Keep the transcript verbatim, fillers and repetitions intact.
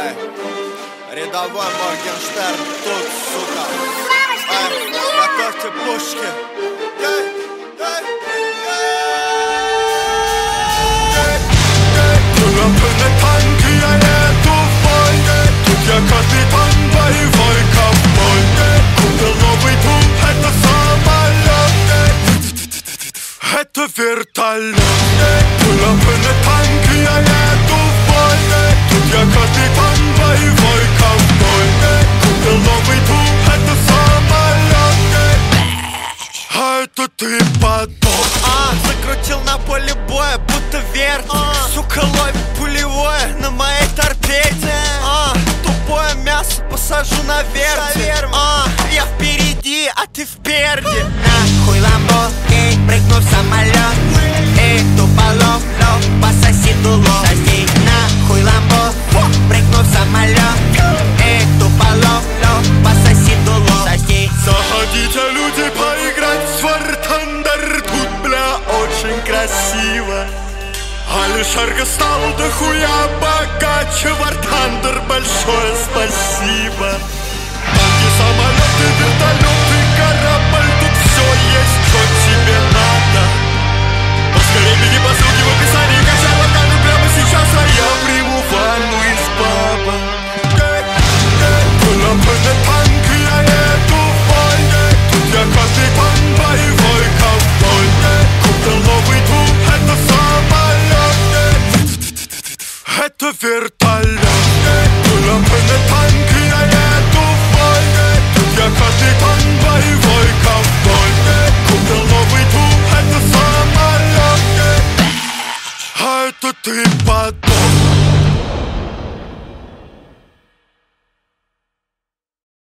Ай, рядовой Моргенштерн тут, сука. Ай, готовьте пушки. Эй, эй, Прилаплены танки, я еду в бой. Тут я капитан, боевой ковбой. Купил новый дом, это самолет, это вертолет. Прилаплены танки, я еду в бой. Тут я капитан, боевой ковбой. Купил новый дом, это самолет, а это ты подох. А, закрутил на поле боя, будто верть. а, Сука ловит пулевое на моей торпеде. а, Тупое мясо посажу на вертель. а, Я впереди, а ты впереди. Нахуй ламбо, эй, прыгну в самолет. Эй, туполов, лов, пососи дуло. Соси, нахуй ламбо, прыгну в самолет. Эй, туполов, лов, пососи дуло. Соси. Заходите, люди, поиграть в War Thunder. Тут, бля, очень красиво. Алишерка стал дохуя богаче. War Thunder, большое спасибо. Танки, самолеты, вертолеты, корабль. Тут все есть, что тебе надо. Поскорее беги по ссылке в описании. Качай локальную прямо сейчас, а я приму ванну из баба. Прилаплены танки, я еду в бой. Тут я капитан, боевой ковбой. Купил новый дом, это самолет, это вертолет. Прилаплены танки, я еду в бой. Тут я капитан, боевой ковбой. Купил новый дом, это самолет, а это ты подох.